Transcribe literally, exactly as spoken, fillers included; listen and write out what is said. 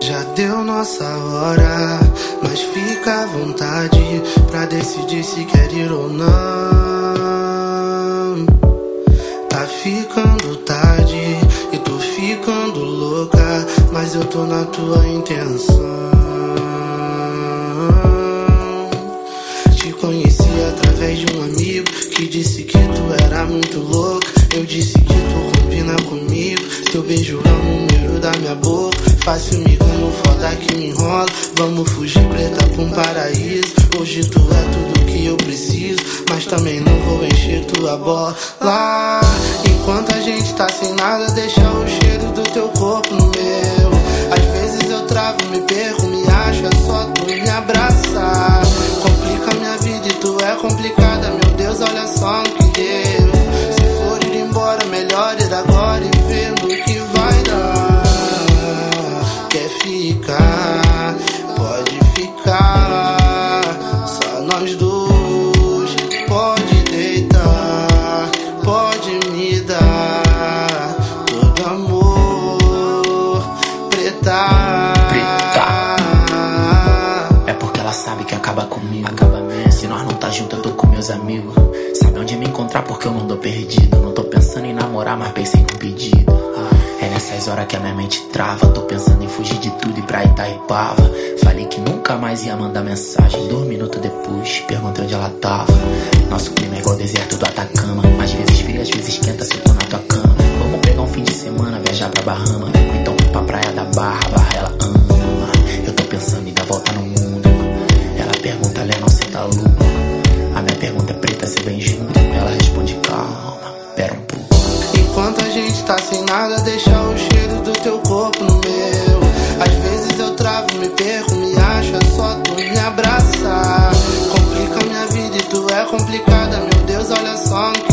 Já deu nossa hora, mas fica à vontade pra decidir se quer ir ou não. Tá ficando tarde e tô ficando louca, mas eu tô na tua intenção. Te conheci através de um amigo que disse que tu era muito louca. Eu disse que tu combina comigo. Teu beijo é o número da minha boca. Fácil me ganho, foda que me enrola. Vamos fugir preta pra um paraíso. Hoje tu é tudo que eu preciso, mas também não vou encher tua bola. Lá, enquanto a gente tá sem nada, deixa o cheiro do teu corpo no meu. Às vezes eu travo, me perco, me acho, é só tu me abraçar. Complica minha vida e tu é complicada, meu Deus, olha só no que deu. Se for ir embora, melhor ir agora e vendo o que vai dar. Quer ficar, pode ficar, só nós dois. Pode deitar, pode me dar todo amor, preta. Preta. É porque ela sabe que acaba comigo, acaba mesmo. Se nós não tá junto, eu tô com meus amigos. Sabe onde me encontrar porque eu não tô perdido. Não tô pensando em namorar, mas pensei num pedido. É nessas horas que a minha mente trava. Tô pensando em fugir de tudo e pra Itaipava. Falei que nunca mais ia mandar mensagem. Dois minutos depois, perguntei onde ela tava. Nosso clima é igual o deserto do Atacama. Às vezes frio, às vezes esquenta se eu tô na tua cama. Vamos pegar um fim de semana, viajar pra Bahama. Ou então pra praia da Barra, Barra ela ama. Eu tô pensando em dar volta no mundo. Ela pergunta, Lennon, cê tá louco? A minha pergunta é preta, cê vem junto? Ela responde, calma, pera um pouco. Enquanto a gente tá sem nada, deixa o cheiro do teu corpo no meu. Às vezes eu travo, me perco, me acho, é só tu me abraçar. Complica minha vida e tu é complicada, meu Deus, olha só no que